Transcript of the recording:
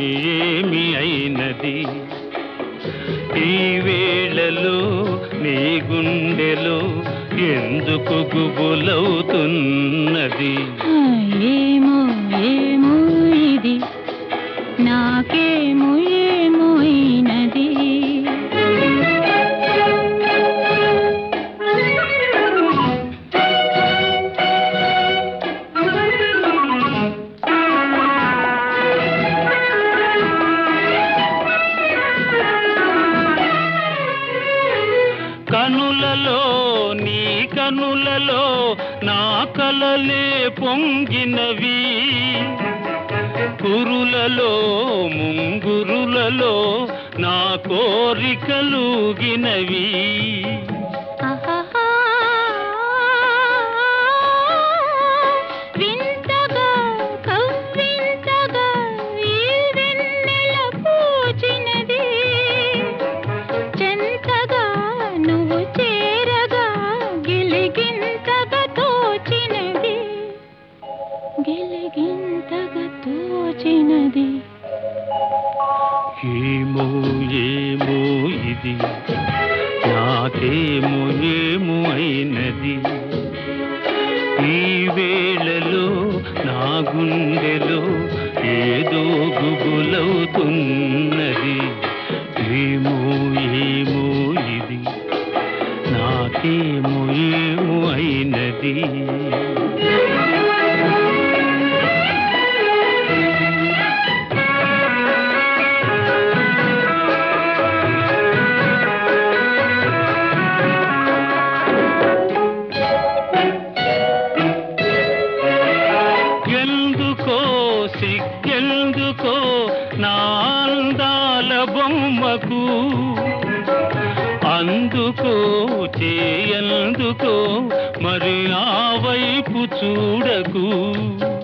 ఏమి అయినది ఈ వేళలో నీ గుండెలో ఎందుకు గుబులవుతున్నది? ఏమో ఏమో ఇది నాకేమో ఏమో అయినది. కనులలో నీ కనులలో నా కలలే పొంగినవి, కురులలో ముంగురులలో నా కోరికలుగినవి. వింతగా కవ్వింతగా ఈ వెన్నెల పూచినది, చెంతగా నువ్వు చేరగా గిలిగింతగా తోచినది, గిలిగింతగా తోచినది. ఏమో ఏమో ఇది నాకేమో ఏమో అయినది ఈ వేళలో నా గుండెలో ఏదో గుబులవుతున్నది. ఏమో ఏమో ఇది నాకేమో ఏమో అయినది. సిగ్గెందుకో నా అందాల బొమ్మకు, అందుకో చేయందుకో మరి ఆ వైపు చూడకు.